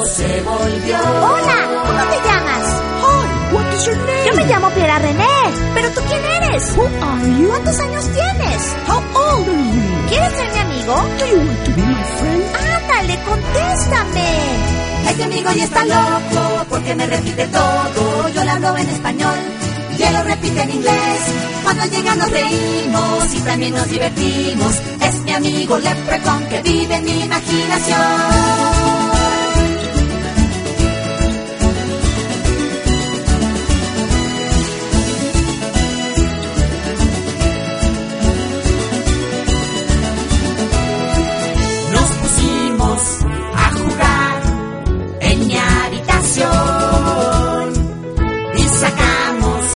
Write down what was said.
loco se volvió. Hola, ¿cómo te llamas? Hi, what is your name? Yo me llamo Piera René. ¿Pero tú quién eres? Who are you? ¿Cuántos años tienes? How old are you? ¿Quieres ser mi amigo? Do you want to be my friend? Ándale, contéstame. Este amigo ya está loco porque me repite todo. Yo le hablo en español y él lo repite en inglés. Cuando llega nos reímos y también nos divertimos. Es mi amigo Leprechaun que vive en mi imaginación.